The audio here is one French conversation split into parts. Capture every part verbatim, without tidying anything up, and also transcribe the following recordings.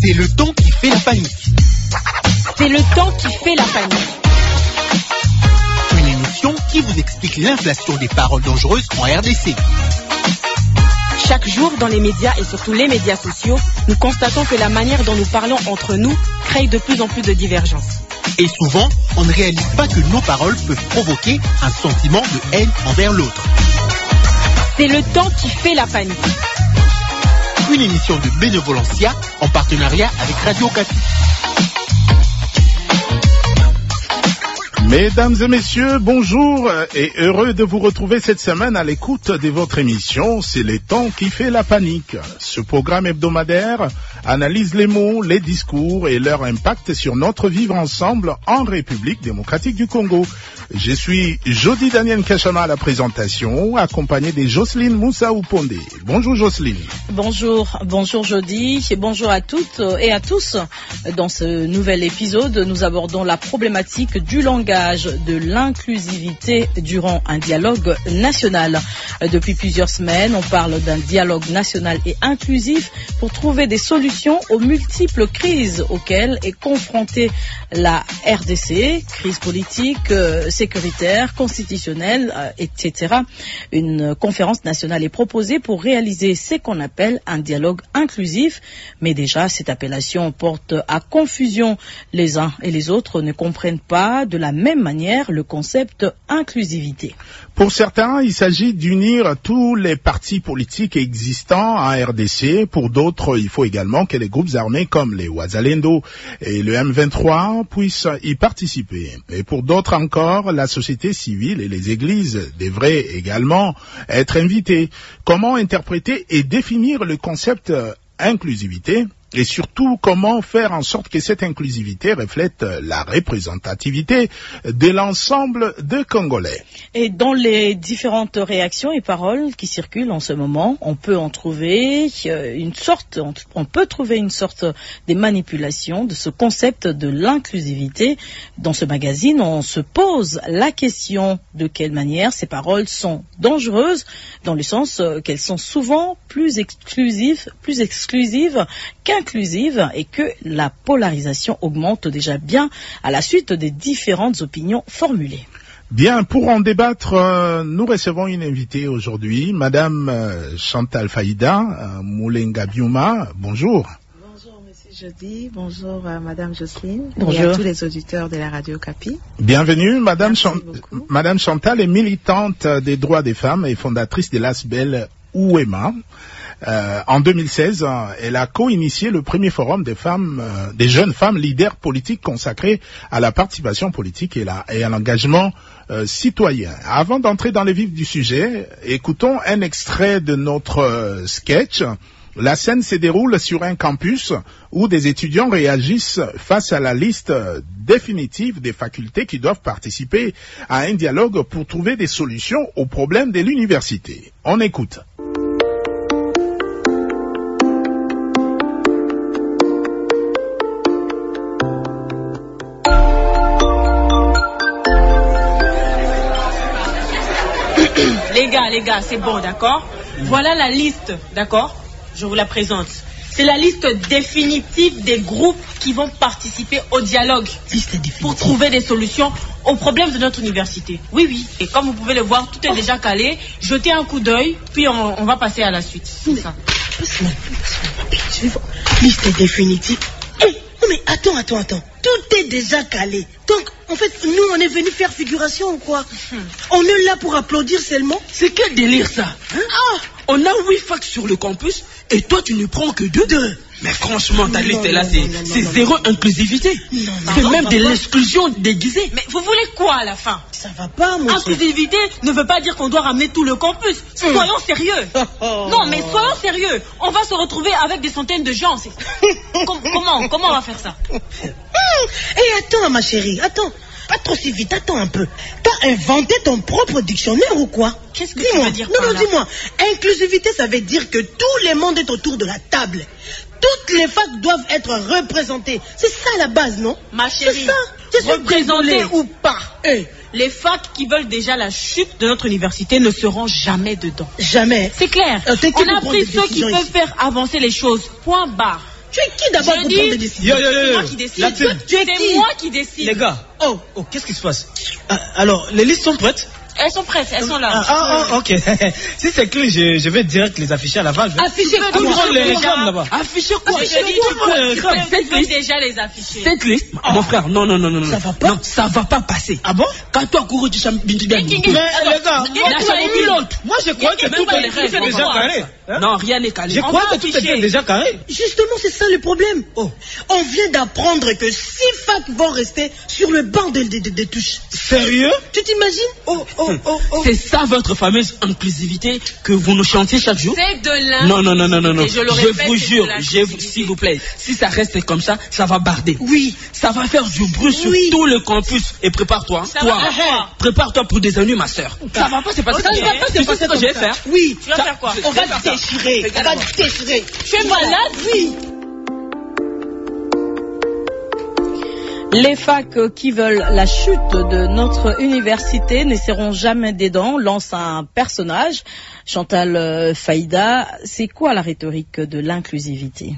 C'est le temps qui fait la panique. C'est le temps qui fait la panique. Une émission qui vous explique l'inflation des paroles dangereuses en R D C. Chaque jour, dans les médias et surtout les médias sociaux, nous constatons que la manière dont nous parlons entre nous crée de plus en plus de divergences. Et souvent, on ne réalise pas que nos paroles peuvent provoquer un sentiment de haine envers l'autre. C'est le temps qui fait la panique. Une émission de Bénévolencia en partenariat avec Radio Okapi. Mesdames et messieurs, bonjour et heureux de vous retrouver cette semaine à l'écoute de votre émission C'est le temps qui fait la panique. Ce programme hebdomadaire analyse les mots, les discours et leur impact sur notre vivre ensemble en République démocratique du Congo. Je suis Jody Daniel Kachama à la présentation, accompagné de Jocelyne Moussa Oupondé. Bonjour Jocelyne. Bonjour, bonjour Jody et bonjour à toutes et à tous. Dans ce nouvel épisode, nous abordons la problématique du langage, de l'inclusivité durant un dialogue national. Depuis plusieurs semaines, on parle d'un dialogue national et inclusif pour trouver des solutions aux multiples crises auxquelles est confrontée la R D C, crise politique, euh, sécuritaire, constitutionnelle, euh, et cetera. Une conférence nationale est proposée pour réaliser ce qu'on appelle un dialogue inclusif, mais déjà cette appellation porte à confusion. Les uns et les autres ne comprennent pas de la même manière le concept inclusivité. Pour certains, il s'agit d'unir tous les partis politiques existants en R D C. Pour d'autres, il faut également que les groupes armés comme les Wazalendo et le M vingt-trois puissent y participer. Et pour d'autres encore, la société civile et les églises devraient également être invitées. Comment interpréter et définir le concept inclusivité ? Et surtout, comment faire en sorte que cette inclusivité reflète la représentativité de l'ensemble des Congolais. Et dans les différentes réactions et paroles qui circulent en ce moment, on peut en trouver une sorte, on peut trouver une sorte de manipulation de ce concept de l'inclusivité. Dans ce magazine, on se pose la question de quelle manière ces paroles sont dangereuses, dans le sens qu'elles sont souvent plus exclusives, plus exclusives qu'inclusive et que la polarisation augmente déjà bien à la suite des différentes opinions formulées. Bien, pour en débattre, euh, nous recevons une invitée aujourd'hui, Madame euh, Chantal Faïda euh, Moulenga Biuma. Bonjour. Bonjour Monsieur Jody, bonjour euh, Madame Jocelyne bonjour. Et à tous les auditeurs de la radio Okapi. Bienvenue, Madame, Chan- Madame Chantal est militante des droits des femmes et fondatrice de l'A S B E L Ouema. Euh, en deux mille seize, elle a co-initié le premier forum des femmes, euh, des jeunes femmes leaders politiques consacré à la participation politique et, la, et à l'engagement euh, citoyen. Avant d'entrer dans les vifs du sujet, écoutons un extrait de notre euh, sketch. La scène se déroule sur un campus où des étudiants réagissent face à la liste définitive des facultés qui doivent participer à un dialogue pour trouver des solutions aux problèmes de l'université. On écoute. Les gars, les gars, c'est bon, d'accord ? Voilà la liste, d'accord ? Je vous la présente. C'est la liste définitive des groupes qui vont participer au dialogue pour trouver des solutions aux problèmes de notre université. Oui, oui. Et comme vous pouvez le voir, tout est déjà calé. Jetez un coup d'œil, puis on, on va passer à la suite. C'est ça. Liste définitive. Eh, hey, non mais attends, attends, attends. Tout est déjà calé. Donc, en fait, nous, on est venus faire figuration ou quoi? hmm. On est là pour applaudir seulement. C'est quel délire ça, hein? Ah, on a huit facs sur le campus et toi, tu ne prends que deux. Deux. Mais franchement, ta liste là, c'est zéro inclusivité. C'est même de l'exclusion déguisée. Mais vous voulez quoi à la fin? Ça va pas, mon Inclusivité ne veut pas dire qu'on doit ramener tout le campus. Soyons mmh. sérieux. Oh. Non, mais soyons sérieux. On va se retrouver avec des centaines de gens. Com comment, comment on va faire ça? Hé, hey, attends, ma chérie, attends. Pas trop si vite, attends un peu. T'as inventé ton propre dictionnaire ou quoi? Qu'est-ce que tu veux dire par là? Non, non, dis-moi. Inclusivité, ça veut dire que tout le monde est autour de la table. Toutes les facs doivent être représentées. C'est ça la base, non? Ma chérie, c'est ça. Représentées ou pas, hey. Les facs qui veulent déjà la chute de notre université ne seront jamais dedans. Jamais. C'est clair. Euh, On a pris ceux qui peuvent ici. faire avancer les choses. Point barre. Tu es qui d'abord pour prendre des décisions? C'est moi qui décide. C'est moi qui décide. Les gars, oh, oh, qu'est-ce qui se passe? ah, Alors, les listes sont prêtes? Elles sont prêtes, elles sont là. Ah, ah, ah ok. Si c'est clair, je, je vais direct les afficher à l'avant. Afficher quoi? Prendre les réclames là-bas. Afficher quoi? Tu peux déjà les afficher. Cette liste, mon frère, non, non, non, non. Ça va pas? Non, ça va pas passer. Ah bon? Quand toi, Kourou, tu chantes Bintou Dani. Mais les gars, moi je crois que tout est déjà carré. Non, rien n'est calé. Je crois que tout est déjà carré. Justement, c'est ça le problème. Oh. On vient d'apprendre que six facs vont rester sur le banc des de, de, de touches. Sérieux? Tu t'imagines? Oh, oh, oh, oh. C'est ça votre fameuse inclusivité que vous nous chantiez chaque jour? C'est de l'inclusivité. Non, non, non, non, non, non. Je, le je répète, vous jure, s'il vous plaît, si ça reste comme ça, ça va barder. Oui. Ça va faire du bruit sur oui. tout le campus. Et prépare-toi, ça toi, prépare-toi pour des ennuis, ma soeur. Ça va pas se passer. Ça va pas se passer comme ça. Je vais faire. faire. Oui. Tu vas faire quoi? On va déchirer. On va déchirer. Tu es malade? Oui. Les facs qui veulent la chute de notre université ne seront jamais dedans, lance un personnage. Chantal Faïda, c'est quoi la rhétorique de l'inclusivité?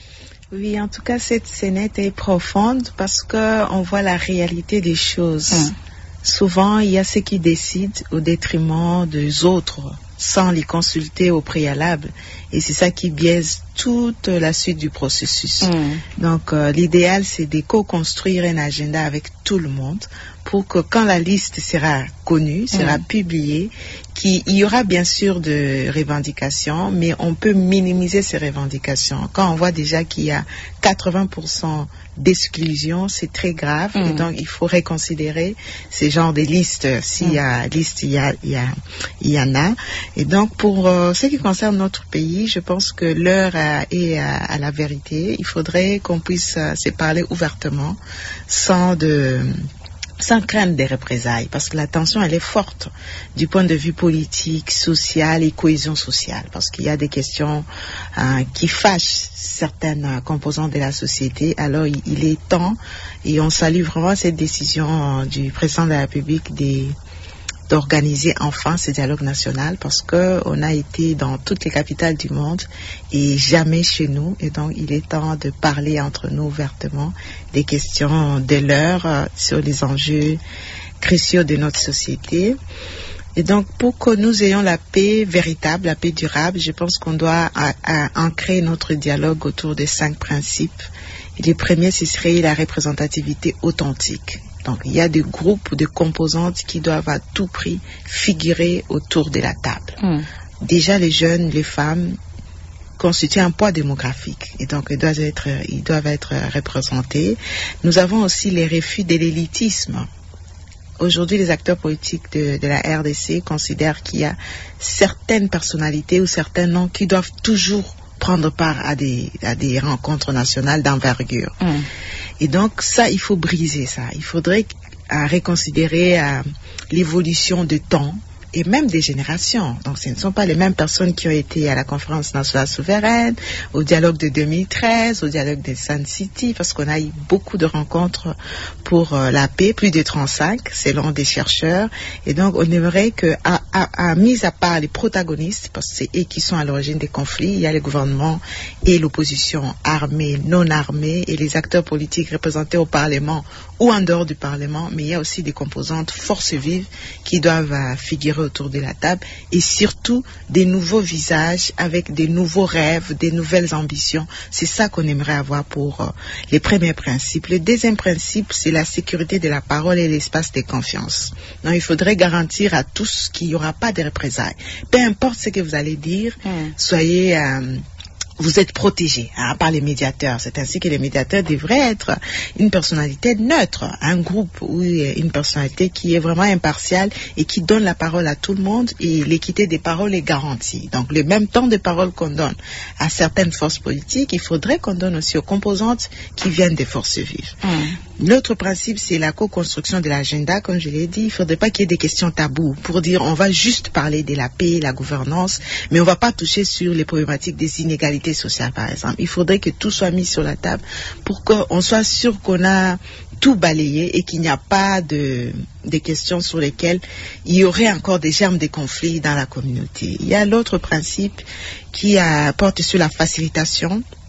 Oui, en tout cas, cette scénette est profonde parce qu'on voit la réalité des choses. Hum. Souvent, il y a ceux qui décident au détriment des autres, sans les consulter au préalable. Et c'est ça qui biaise toute la suite du processus. Mmh. Donc, euh, l'idéal, c'est de co-construire un agenda avec tout le monde pour que quand la liste sera connue, sera mmh. publiée, qu'il y aura bien sûr de revendications, mais on peut minimiser ces revendications. Quand on voit déjà qu'il y a quatre-vingts pour cent d'exclusion, c'est très grave. Mmh. Et donc, il faut reconsidérer ces genres de listes. S'il mmh. y a liste, il y, a, il, y a, il y en a. Et donc, pour euh, ce qui concerne notre pays, je pense que l'heure est à, à la vérité. Il faudrait qu'on puisse euh, se parler ouvertement, sans de... sans craindre des représailles, parce que la tension, elle est forte du point de vue politique, social et cohésion sociale, parce qu'il y a des questions euh, qui fâchent certaines euh, composantes de la société. Alors, il, il est temps, et on salue vraiment cette décision euh, du président de la République des d'organiser enfin ce dialogue national, parce que on a été dans toutes les capitales du monde et jamais chez nous, et donc il est temps de parler entre nous ouvertement des questions de l'heure euh, sur les enjeux cruciaux de notre société. Et donc, pour que nous ayons la paix véritable, la paix durable, je pense qu'on doit à, à ancrer notre dialogue autour de cinq principes. Et le premier, ce serait la représentativité authentique. Donc, il y a des groupes de composantes qui doivent à tout prix figurer autour de la table. Mmh. Déjà, les jeunes, les femmes constituent un poids démographique, et donc ils doivent être, ils doivent être représentés. Nous avons aussi les refus de l'élitisme. Aujourd'hui, les acteurs politiques de, de la R D C considèrent qu'il y a certaines personnalités ou certains noms qui doivent toujours prendre part à des, à des rencontres nationales d'envergure. Mmh. Et donc, ça, il faut briser ça. Il faudrait euh, reconsidérer euh, l'évolution de temps et même des générations. Donc, ce ne sont pas les mêmes personnes qui ont été à la conférence nationale souveraine, au dialogue de deux mille treize, au dialogue de Sun City, parce qu'on a eu beaucoup de rencontres pour euh, la paix, plus de trente-cinq, selon des chercheurs. Et donc, on aimerait que, à, à, à mis à part les protagonistes, parce que c'est eux qui sont à l'origine des conflits, il y a le gouvernement et l'opposition armée, non armée, et les acteurs politiques représentés au Parlement ou en dehors du Parlement, mais il y a aussi des composantes forces vives qui doivent euh, figurer autour de la table, et surtout des nouveaux visages avec des nouveaux rêves, des nouvelles ambitions. C'est ça qu'on aimerait avoir pour euh, les premiers principes. Le deuxième principe, c'est la sécurité de la parole et l'espace de confiance. Donc, il faudrait garantir à tous qu'il n'y aura pas de représailles. Peu importe ce que vous allez dire, mmh. soyez... Euh, vous êtes protégés hein, par les médiateurs. C'est ainsi que les médiateurs devraient être une personnalité neutre, un groupe ou une personnalité qui est vraiment impartiale et qui donne la parole à tout le monde, et l'équité des paroles est garantie. Donc, le même temps de parole qu'on donne à certaines forces politiques, il faudrait qu'on donne aussi aux composantes qui viennent des forces vives. Mmh. L'autre principe, c'est la co-construction de l'agenda. Comme je l'ai dit, il ne faudrait pas qu'il y ait des questions taboues pour dire on va juste parler de la paix, la gouvernance, mais on ne va pas toucher sur les problématiques des inégalités sociales, par exemple. Il faudrait que tout soit mis sur la table pour qu'on soit sûr qu'on a tout balayé et qu'il n'y a pas de, de questions sur lesquelles il y aurait encore des germes de conflits dans la communauté. Il y a l'autre principe qui a, porte sur la facilitation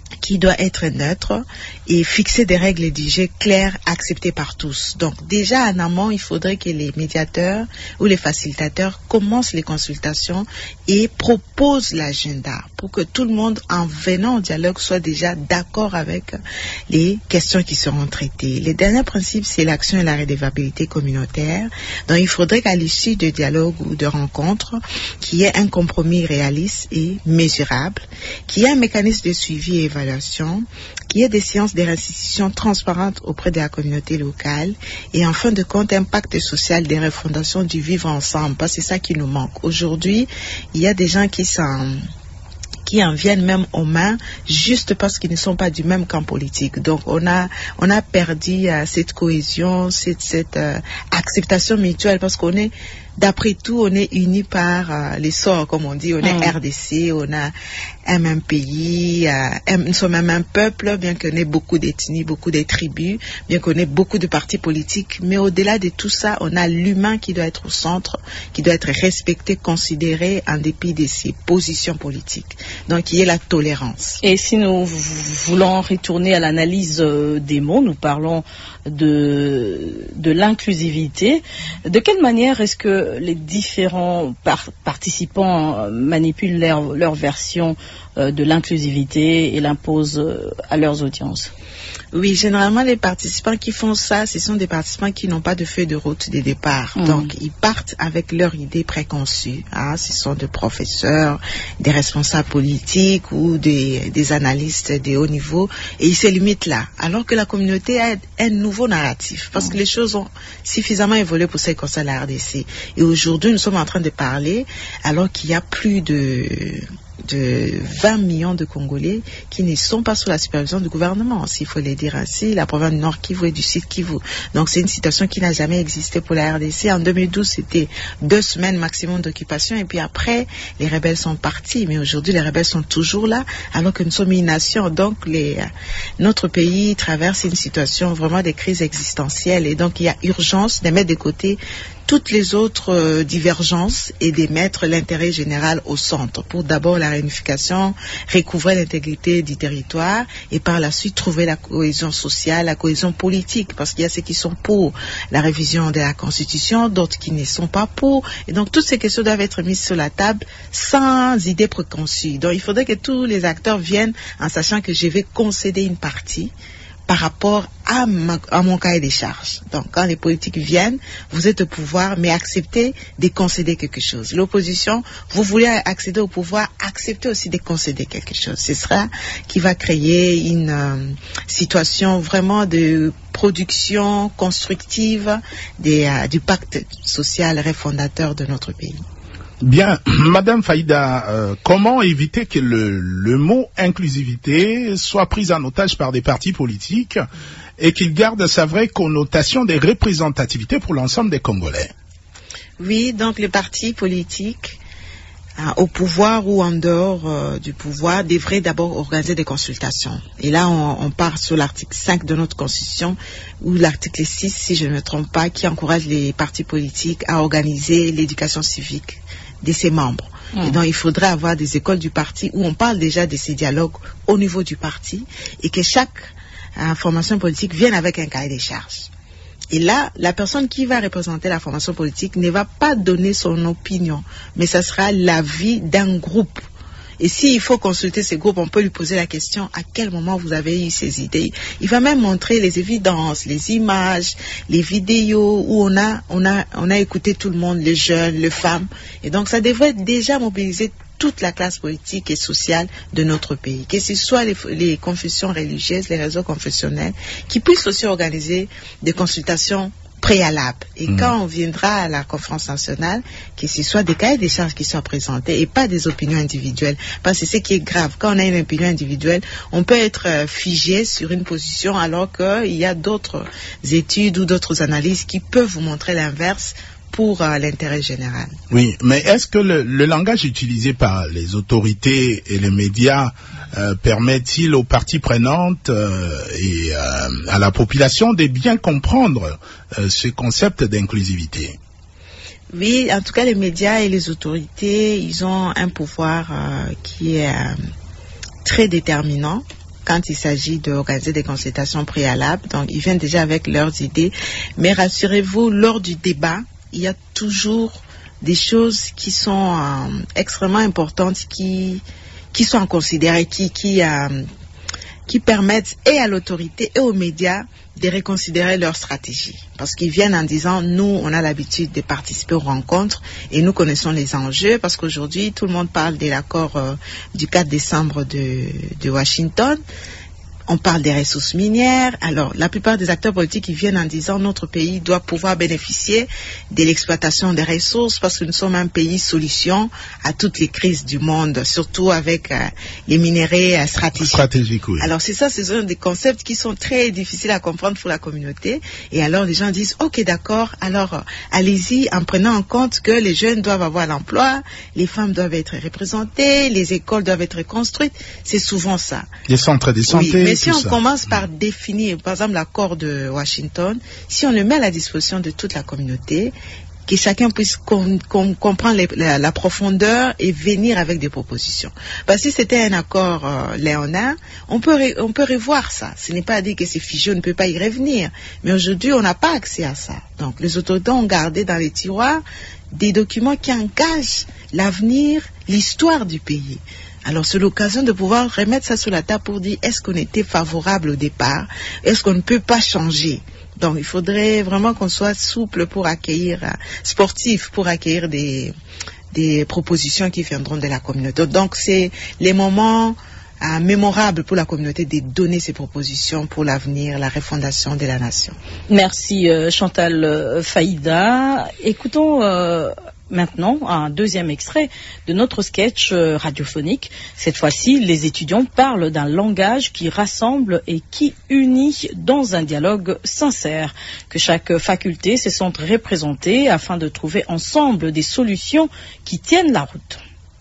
qui doit être neutre et fixer des règles édigées claires, acceptées par tous. Donc déjà en amont, il faudrait que les médiateurs ou les facilitateurs commencent les consultations et proposent l'agenda pour que tout le monde, en venant au dialogue, soit déjà d'accord avec les questions qui seront traitées. Le dernier principe, c'est l'action et la redevabilité communautaire. Donc il faudrait qu'à l'issue de dialogue ou de rencontres, qu'il y ait un compromis réaliste et mesurable, qu'il y ait un mécanisme de suivi et évaluation, qu'il y ait des séances de restitution transparentes auprès de la communauté locale et en fin de compte, impact social des refondations du vivre ensemble, parce que c'est ça qui nous manque. Aujourd'hui, il y a des gens qui s'en... qui en viennent même aux mains juste parce qu'ils ne sont pas du même camp politique. Donc on a on a perdu euh, cette cohésion, cette, cette euh, acceptation mutuelle, parce qu'on est, d'après tout, on est unis par euh, les sorts, comme on dit. On est mmh. R D C, on a un même pays, euh, nous sommes même un peuple, bien qu'on ait beaucoup d'ethnies, beaucoup de tribus, bien qu'on ait beaucoup de partis politiques. Mais au-delà de tout ça, on a l'humain qui doit être au centre, qui doit être respecté, considéré en dépit de ses positions politiques. Donc il y a la tolérance. Et si nous voulons retourner à l'analyse des mots, nous parlons de, de l'inclusivité. De quelle manière est-ce que les différents par- participants manipulent leur, leur version euh, de l'inclusivité et l'imposent euh, à leurs audiences? Oui, généralement, les participants qui font ça, ce sont des participants qui n'ont pas de feuille de route de départ. Mmh. Donc, ils partent avec leur idée préconçue. Hein. Ce sont des professeurs, des responsables politiques ou des, des analystes de haut niveau. Et ils se limitent là. Alors que la communauté a un nouveau narratif. Parce mmh. que les choses ont suffisamment évolué pour ce qui concerne la R D C. Et aujourd'hui, nous sommes en train de parler alors qu'il y a plus de... de vingt millions de Congolais qui ne sont pas sous la supervision du gouvernement, s'il faut le dire ainsi, la province du Nord Kivu et du Sud Kivu. Donc c'est une situation qui n'a jamais existé pour la R D C. En deux mille douze, c'était deux semaines maximum d'occupation et puis après, les rebelles sont partis. Mais aujourd'hui, les rebelles sont toujours là alors que nous sommes une nation. Donc les, notre pays traverse une situation vraiment de crise existentielle et donc il y a urgence de mettre de côté toutes les autres euh, divergences et de mettre l'intérêt général au centre pour d'abord la réunification, recouvrer l'intégrité du territoire et par la suite trouver la cohésion sociale, la cohésion politique, parce qu'il y a ceux qui sont pour la révision de la Constitution, d'autres qui ne sont pas pour. Et donc toutes ces questions doivent être mises sur la table sans idée préconçue. Donc il faudrait que tous les acteurs viennent en sachant que je vais concéder une partie par rapport à, ma, à mon cahier des charges. Donc, quand les politiques viennent, vous êtes au pouvoir, mais acceptez de concéder quelque chose. L'opposition, vous voulez accéder au pouvoir, acceptez aussi de concéder quelque chose. Ce sera qui va créer une euh, situation vraiment de production constructive des, euh, du pacte social refondateur de notre pays. Bien, Madame Faïda, euh, comment éviter que le, le mot inclusivité soit pris en otage par des partis politiques et qu'il garde sa vraie connotation de représentativité pour l'ensemble des Congolais? Oui, donc les partis politiques euh, au pouvoir ou en dehors euh, du pouvoir devraient d'abord organiser des consultations. Et là, on, on part sur l'article cinq de notre Constitution ou l'article six, si je ne me trompe pas, qui encourage les partis politiques à organiser l'éducation civique de ses membres. Mmh. Et donc, il faudrait avoir des écoles du parti où on parle déjà de ces dialogues au niveau du parti et que chaque euh, formation politique vienne avec un cahier des charges. Et là, la personne qui va représenter la formation politique ne va pas donner son opinion, mais ça sera l'avis d'un groupe. Et s'il faut consulter ces groupes, on peut lui poser la question à quel moment vous avez eu ces idées. Il va même montrer les évidences, les images, les vidéos où on a, on a, on a écouté tout le monde, les jeunes, les femmes. Et donc ça devrait déjà mobiliser toute la classe politique et sociale de notre pays. Que ce soit les, les confessions religieuses, les réseaux confessionnels, qui puissent aussi organiser des consultations préalable. Et mmh. quand on viendra à la conférence nationale, que ce soit des cahiers des charges qui soient présentés et pas des opinions individuelles. Parce que c'est ce qui est grave. Quand on a une opinion individuelle, on peut être euh, figé sur une position alors qu'il y a d'autres études ou d'autres analyses qui peuvent vous montrer l'inverse pour euh, l'intérêt général. Oui, mais est-ce que le, le langage utilisé par les autorités et les médias euh, permet-il aux parties prenantes euh, et euh, à la population de bien comprendre euh, ce concept d'inclusivité? Oui, en tout cas, les médias et les autorités, ils ont un pouvoir euh, qui est euh, très déterminant quand il s'agit d'organiser des consultations préalables. Donc, ils viennent déjà avec leurs idées. Mais rassurez-vous, lors du débat, il y a toujours des choses qui sont euh, extrêmement importantes, qui, qui sont considérées, qui, qui, euh, qui permettent et à l'autorité et aux médias de reconsidérer leur stratégie. Parce qu'ils viennent en disant, nous, on a l'habitude de participer aux rencontres et nous connaissons les enjeux, parce qu'aujourd'hui, tout le monde parle de l'accord euh, du quatre décembre de, de Washington. On parle des ressources minières. Alors, la plupart des acteurs politiques, ils viennent en disant notre pays doit pouvoir bénéficier de l'exploitation des ressources parce que nous sommes un pays solution à toutes les crises du monde, surtout avec euh, les minéraux euh, stratégiques. Stratégique, oui. Alors, c'est ça, ce sont des concepts qui sont très difficiles à comprendre pour la communauté. Et alors, les gens disent, ok, d'accord, alors euh, allez-y en prenant en compte que les jeunes doivent avoir l'emploi, les femmes doivent être représentées, les écoles doivent être construites. C'est souvent ça. Les centres de santé. Oui, mais si on ça. commence par définir, par exemple, l'accord de Washington, si on le met à la disposition de toute la communauté, que chacun puisse com com comprendre les, la, la profondeur et venir avec des propositions. Parce que si c'était un accord euh, léonin, on peut, on peut revoir ça. Ce n'est pas dit que c'est figé, on ne peut pas y revenir. Mais aujourd'hui, on n'a pas accès à ça. Donc, les autorités ont gardé dans les tiroirs des documents qui engagent l'avenir, l'histoire du pays. Alors, c'est l'occasion de pouvoir remettre ça sur la table pour dire est-ce qu'on était favorable au départ? Est-ce qu'on ne peut pas changer? Donc, il faudrait vraiment qu'on soit souple pour accueillir, euh, sportif, pour accueillir des, des propositions qui viendront de la communauté. Donc, c'est les moments euh, mémorables pour la communauté de donner ces propositions pour l'avenir, la refondation de la nation. Merci euh, Chantal euh, Faïda. Écoutons euh, maintenant un deuxième extrait de notre sketch euh, radiophonique. Cette fois-ci, les étudiants parlent d'un langage qui rassemble et qui unit dans un dialogue sincère. Que chaque faculté se sente représentée afin de trouver ensemble des solutions qui tiennent la route.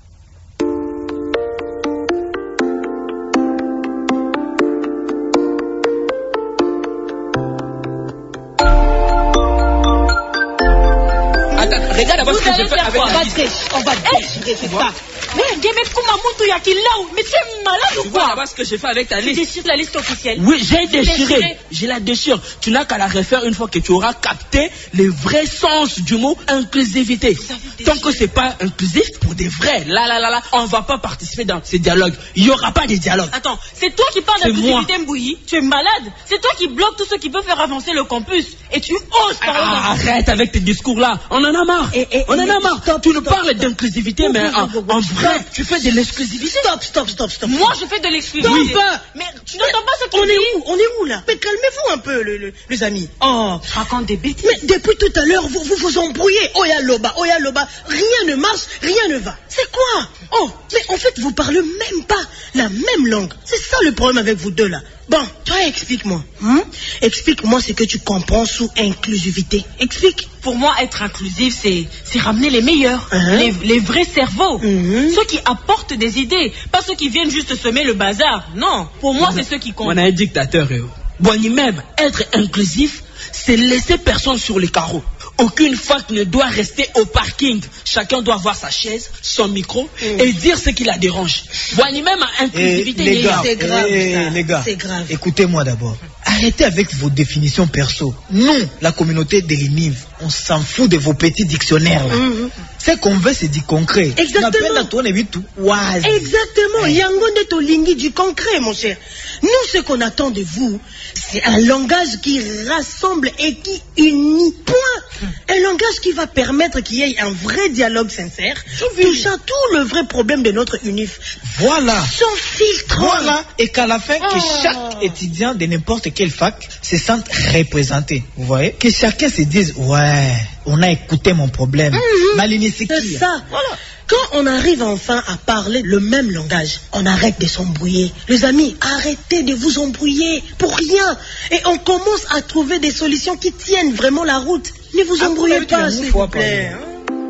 Regarde d'abord ce que je fais avec On la va liste. déchirer, on va déchirer, c'est ça. Mais c'est malade Tu ou vois quoi? d'abord ce que je fais avec ta Tu liste. déchires la liste officielle. Oui, j'ai Déchiré. déchiré. Je la déchire. Tu n'as qu'à la refaire une fois que tu auras capté le vrai sens du mot inclusivité. Tant que c'est pas inclusif pour des vrais, là, là, là, là, on va pas participer dans ces dialogues. Il y aura pas de dialogue. Attends, c'est toi qui parles C'est d'inclusivité, Mbouyi. Tu es malade. C'est toi qui bloques tout ce qui peut faire avancer le campus. Et tu oses parler Ah, d'inclusivité. arrête avec tes discours là. On en a marre. Et- et- on en et- a marre. stop, tu nous stop, parles stop. d'inclusivité, mais en, en vrai, tu fais de l'exclusivité. Stop, stop, stop, stop. Moi, je fais de l'exclusivité. Oui. Mais tu n'entends pas ce qu'il On dit? est où On est où là? Mais calmez-vous un peu, le- le- les amis. Oh, Je raconte des bêtises. mais depuis tout à l'heure, vous vous, vous embrouillez. Oya Loba, Oya Loba, rien ne marche, rien ne va. C'est quoi? Oh, mais en fait, vous parlez même pas la même langue. C'est ça le problème avec vous deux là. Bon, toi, explique-moi. Hein? Explique-moi ce que tu comprends sous inclusivité. Explique. Pour moi, être inclusif, c'est c'est ramener les meilleurs, Uh-huh. les, les vrais cerveaux, Mhm. ceux qui apportent des idées, pas ceux qui viennent juste semer le bazar. Non, pour moi, c'est ceux qui comptent. On a un dictateur. eh oh. Bon, ni même être inclusif, c'est laisser personne sur les carreaux. Aucune fac ne doit rester au parking. Chacun doit avoir sa chaise, son micro et dire ce qui la dérange. Bon, ni même Eh, inclusivité. les n'est- gars, c'est grave, eh, ça. les gars, C'est grave. écoutez-moi d'abord. Arrêtez avec vos définitions perso. Nous, la communauté des Linives, on s'en fout de vos petits dictionnaires là. Mhm. Ce qu'on veut, c'est du concret. Exactement. Napenda tuone vitu wazi. Exactement, Yango Neto Lingi, du concret, mon cher. Nous, ce qu'on attend de vous, c'est un langage qui rassemble et qui unit. Point. Un langage qui va permettre qu'il y ait un vrai dialogue sincère, touchant tout le vrai problème de notre U N I F. Voilà. Sans filtre. Voilà. Et qu'à la fin, que Oh. chaque étudiant de n'importe quelle fac se sente représenté. Vous voyez? Que chacun se dise, ouais, on a écouté mon problème. Mhm. Malini, c'est C'est qui? ça. Voilà. Quand on arrive enfin à parler le même langage, on arrête de s'embrouiller. Les amis, arrêtez de vous embrouiller pour rien. Et on commence à trouver des solutions qui tiennent vraiment la route. Ne vous Ah, embrouillez vous pas, l'avez dit s'il une vous fois, plaît. pardon.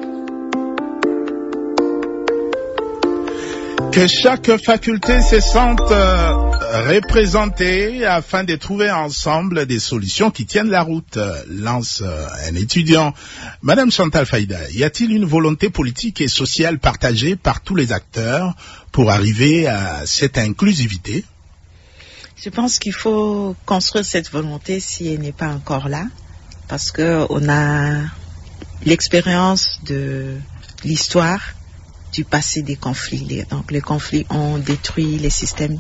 Que chaque faculté se sente euh, représentée afin de trouver ensemble des solutions qui tiennent la route, euh, lance euh, un étudiant. Madame Chantal Faïda, y a-t-il une volonté politique et sociale partagée par tous les acteurs pour arriver à cette inclusivité? Je pense qu'il faut construire cette volonté si elle n'est pas encore là, parce que on a l'expérience de l'histoire du passé des conflits. Donc les conflits ont détruit les systèmes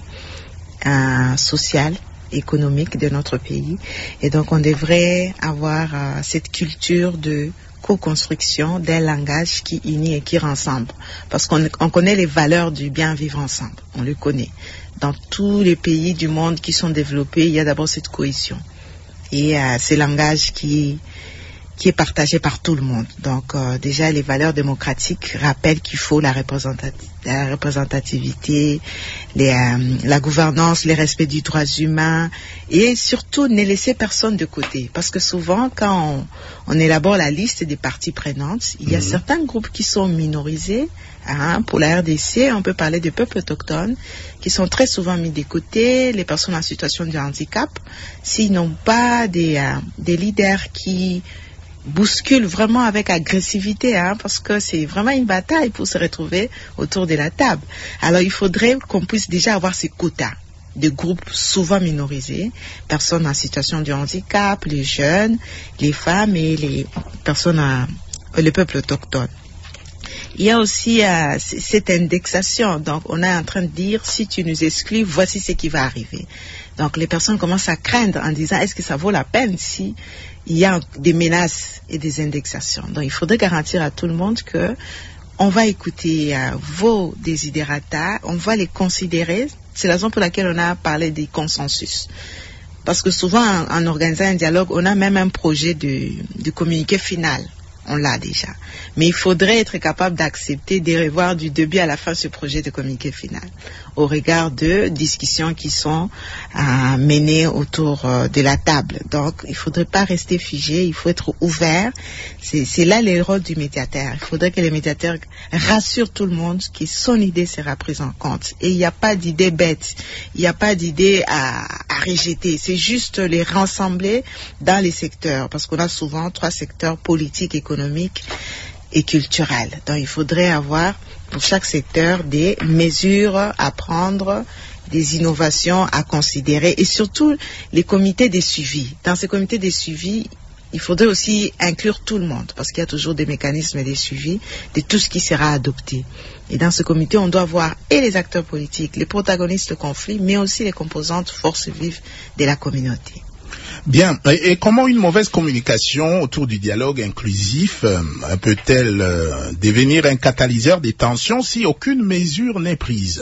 euh, sociaux, économiques de notre pays, et donc on devrait avoir euh, cette culture de co-construction d'un langage qui unit et qui rassemble, parce qu'on on connaît les valeurs du bien vivre ensemble, on le connaît. Dans tous les pays du monde qui sont développés, il y a d'abord cette cohésion et euh, ce langage qui qui est partagé par tout le monde. Donc euh, déjà les valeurs démocratiques rappellent qu'il faut la, représentati- la représentativité, les, euh, la gouvernance, le respect des droits humains et surtout ne laisser personne de côté. Parce que souvent quand on, on élabore la liste des parties prenantes, il y a mmh. certains groupes qui sont minorisés. Hein, pour la R D C, on peut parler des peuples autochtones qui sont très souvent mis de côté, les personnes en situation de handicap, s'ils n'ont pas des, euh, des leaders qui bouscule vraiment avec agressivité, hein, parce que c'est vraiment une bataille pour se retrouver autour de la table. Alors il faudrait qu'on puisse déjà avoir ces quotas de groupes souvent minorisés, personnes en situation de handicap, les jeunes, les femmes et les personnes, à, le peuple autochtone. Il y a aussi euh, cette indexation. Donc, on est en train de dire, si tu nous exclus, voici ce qui va arriver. Donc, les personnes commencent à craindre en disant, est-ce que ça vaut la peine si il y a des menaces et des indexations. Donc, il faudrait garantir à tout le monde que on va écouter euh, vos desiderata, on va les considérer. C'est la raison pour laquelle on a parlé des consensus. Parce que souvent, en, en organisant un dialogue, on a même un projet de, de communiqué final. On l'a déjà. Mais il faudrait être capable d'accepter de revoir du début à la fin ce projet de communiqué final, au regard de discussions qui sont euh, menées autour euh, de la table. Donc, il ne faudrait pas rester figé, il faut être ouvert. C'est, c'est là le rôle du médiateur. Il faudrait que le médiateur rassure tout le monde que son idée sera prise en compte. Et il n'y a pas d'idée bête, il n'y a pas d'idée à, à rejeter. C'est juste les rassembler dans les secteurs, parce qu'on a souvent trois secteurs politiques, économiques et culturels. Donc, il faudrait avoir pour chaque secteur des mesures à prendre, des innovations à considérer et surtout les comités de suivi. Dans ces comités de suivi, il faudrait aussi inclure tout le monde parce qu'il y a toujours des mécanismes de suivi de tout ce qui sera adopté. Et dans ce comité, on doit voir et les acteurs politiques, les protagonistes de conflit, mais aussi les composantes forces vives de la communauté. Bien. Et comment une mauvaise communication autour du dialogue inclusif euh, peut-elle euh, devenir un catalyseur des tensions si aucune mesure n'est prise?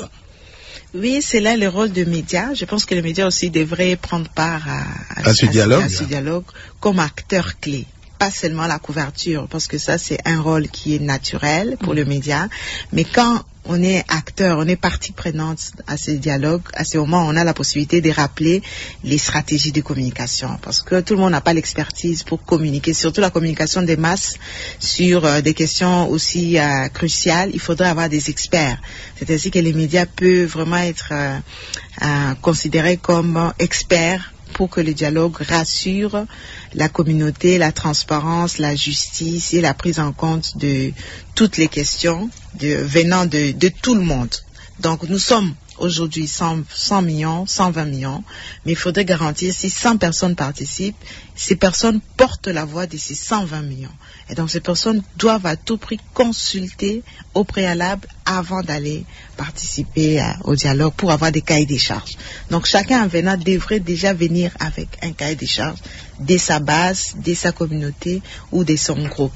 Oui, c'est là le rôle des médias. Je pense que les médias aussi devraient prendre part à, à, à, ce, à, dialogue. à ce dialogue comme acteurs clés. Pas seulement la couverture, parce que ça c'est un rôle qui est naturel pour mmh. le média, mais quand on est acteur, on est partie prenante à ce dialogue, à ce moment on a la possibilité de rappeler les stratégies de communication, parce que tout le monde n'a pas l'expertise pour communiquer, surtout la communication des masses sur euh, des questions aussi euh, cruciales. Il faudrait avoir des experts, c'est-à-dire que les médias peuvent vraiment être euh, euh, considérés comme experts pour que le dialogue rassure la communauté, la transparence, la justice et la prise en compte de toutes les questions de, venant de, de tout le monde. Donc nous sommes aujourd'hui cent, cent millions, cent vingt millions, mais il faudrait garantir si cent personnes participent, ces personnes portent la voix de ces cent vingt millions. Et donc ces personnes doivent à tout prix consulter au préalable avant d'aller participer à, au dialogue pour avoir des cahiers des charges. Donc chacun en venant devrait déjà venir avec un cahier des charges de sa base, de sa communauté ou de son groupe.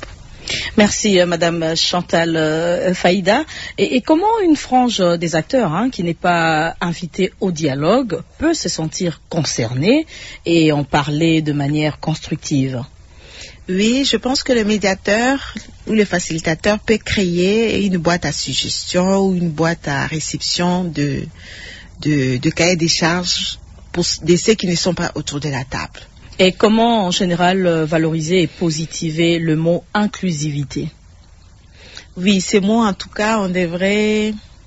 Merci euh, Madame Chantal euh, Faïda. Et, et comment une frange des acteurs hein, qui n'est pas invitée au dialogue peut se sentir concernée et en parler de manière constructive? Oui, je pense que le médiateur ou le facilitateur peut créer une boîte à suggestions ou une boîte à réception de, de, de cahiers des charges pour de ceux qui ne sont pas autour de la table. Et comment, en général, valoriser et positiver le mot inclusivité? Oui, ces mots, en tout cas, on devrait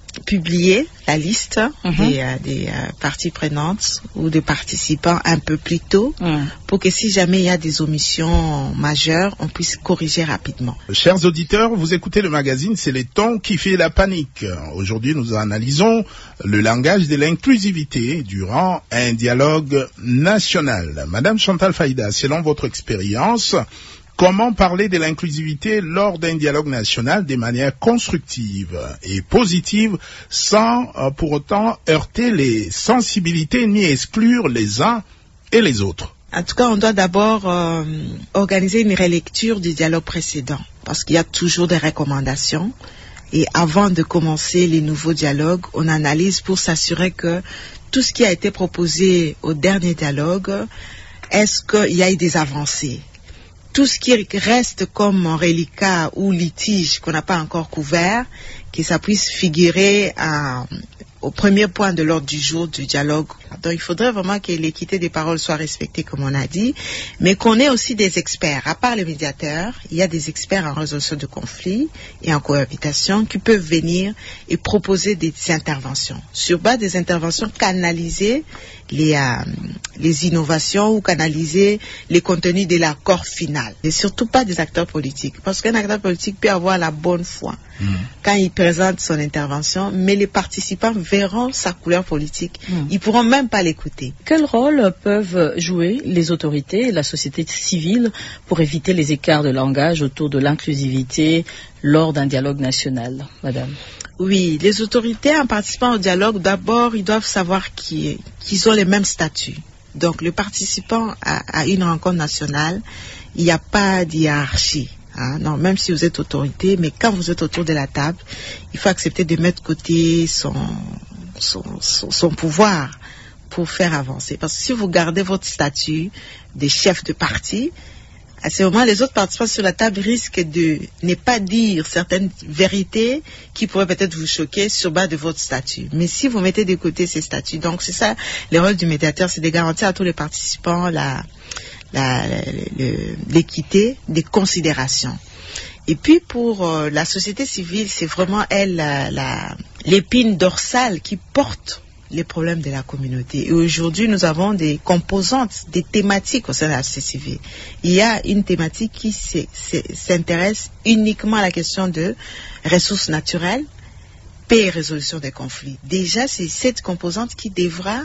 publier la liste Mhm. des, euh, des euh, parties prenantes ou des participants un peu plus tôt Mhm. pour que si jamais il y a des omissions majeures, on puisse corriger rapidement. Chers auditeurs, vous écoutez le magazine C'est les tons qui fait la panique. Aujourd'hui, nous analysons le langage de l'inclusivité durant un dialogue national. Madame Chantal Faïda, selon votre expérience, comment parler de l'inclusivité lors d'un dialogue national de manière constructive et positive sans euh, pour autant heurter les sensibilités ni exclure les uns et les autres? En tout cas, on doit d'abord euh, organiser une relecture du dialogue précédent parce qu'il y a toujours des recommandations. Et avant de commencer les nouveaux dialogues, on analyse pour s'assurer que tout ce qui a été proposé au dernier dialogue, est-ce qu'il y a eu des avancées? Tout ce qui reste comme reliquat ou litige qu'on n'a pas encore couvert, que ça puisse figurer à, au premier point de l'ordre du jour du dialogue. Donc il faudrait vraiment que l'équité des paroles soit respectée, comme on a dit, mais qu'on ait aussi des experts. À part les médiateurs, il y a des experts en résolution de conflits et en cohabitation qui peuvent venir et proposer des interventions. Sur base des interventions, canaliser les, euh, les innovations ou canaliser les contenus de l'accord final. Et surtout pas des acteurs politiques, parce qu'un acteur politique peut avoir la bonne foi mmh. quand il présente son intervention, mais les participants verront sa couleur politique. Mmh. Ils pourront même pas l'écouter. Quel rôle peuvent jouer les autorités et la société civile pour éviter les écarts de langage autour de l'inclusivité lors d'un dialogue national, madame? Oui, les autorités en participant au dialogue, d'abord, ils doivent savoir qu'ils, qu'ils ont les mêmes statuts. Donc, le participant à, à une rencontre nationale, il n'y a pas d'hiérarchie. Hein, non, même si vous êtes autorité, mais quand vous êtes autour de la table, il faut accepter de mettre de côté son, son, son, son pouvoir pour faire avancer. Parce que si vous gardez votre statut de chef de parti, à ce moment, les autres participants sur la table risquent de ne pas dire certaines vérités qui pourraient peut-être vous choquer sur base de votre statut. Mais si vous mettez de côté ces statuts, donc c'est ça, le rôle du médiateur, c'est de garantir à tous les participants la, la, le, l'équité des considérations. Et puis pour euh, la société civile, c'est vraiment elle la, la, l'épine dorsale qui porte les problèmes de la communauté. Et aujourd'hui, nous avons des composantes, des thématiques au sein de la société civile. Il y a une thématique qui s'intéresse uniquement à la question de ressources naturelles, paix et résolution des conflits. Déjà, c'est cette composante qui devra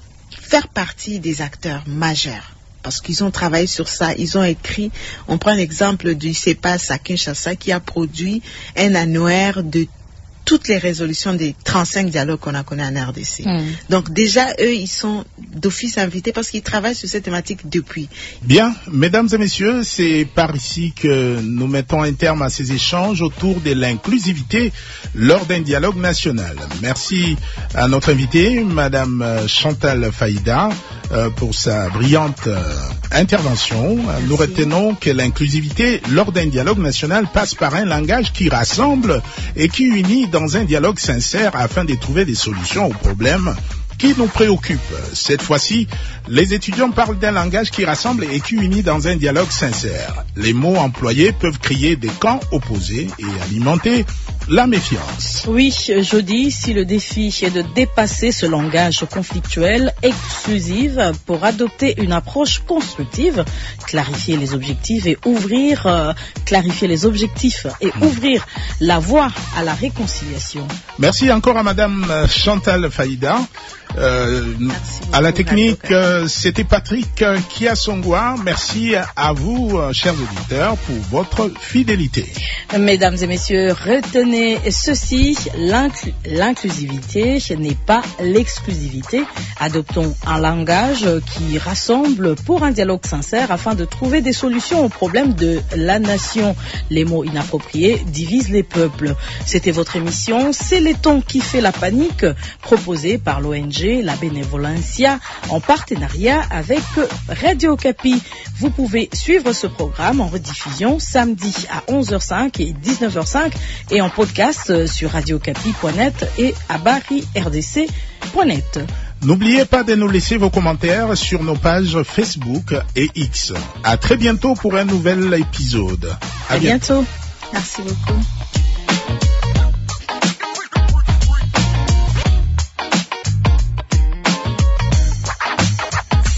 faire partie des acteurs majeurs. Parce qu'ils ont travaillé sur ça, ils ont écrit, on prend l'exemple du CEPAS à Kinshasa qui a produit un annuaire de toutes les résolutions des trente-cinq dialogues qu'on a connus en R D C. Mm. Donc déjà, eux, ils sont d'office invités parce qu'ils travaillent sur cette thématique depuis. Bien, mesdames et messieurs, c'est par ici que nous mettons un terme à ces échanges autour de l'inclusivité lors d'un dialogue national. Merci à notre invitée, madame Chantal Faïda, euh, pour sa brillante euh, intervention. Merci. Nous retenons que l'inclusivité lors d'un dialogue national passe par un langage qui rassemble et qui unit dans dans un dialogue sincère afin de trouver des solutions aux problèmes qui nous préoccupent. Cette fois-ci, les étudiants parlent d'un langage qui rassemble et qui unit dans un dialogue sincère. Les mots employés peuvent créer des camps opposés et alimenter la méfiance. Oui, jeudi, si le défi est de dépasser ce langage conflictuel exclusif pour adopter une approche constructive, clarifier les objectifs et ouvrir, euh, clarifier les objectifs et mmh. ouvrir la voie à la réconciliation. Merci encore à madame Chantal Faïda. Euh, à la technique, euh, c'était Patrick Kiasongwa. Merci à vous, euh, chers auditeurs, pour votre fidélité. Mesdames et messieurs, retenez ceci, l'incl- l'inclusivité n'est pas l'exclusivité. Adoptons un langage qui rassemble pour un dialogue sincère afin de trouver des solutions aux problèmes de la nation. Les mots inappropriés divisent les peuples. C'était votre émission, C'est les tons qui fait la panique, proposée par l'O N G La Benevolencia en partenariat avec Radio Okapi. Vous pouvez suivre ce programme en rediffusion samedi à onze heures cinq et dix-neuf heures cinq et en podcast sur radio okapi point net et à bari r d c point net. N'oubliez pas de nous laisser vos commentaires sur nos pages Facebook et X. À très bientôt pour un nouvel épisode. À, à bientôt. bientôt. Merci beaucoup.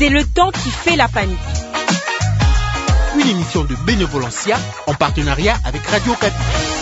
C'est le temps qui fait la panique. Une émission de Bénévolencia en partenariat avec Radio Okapi.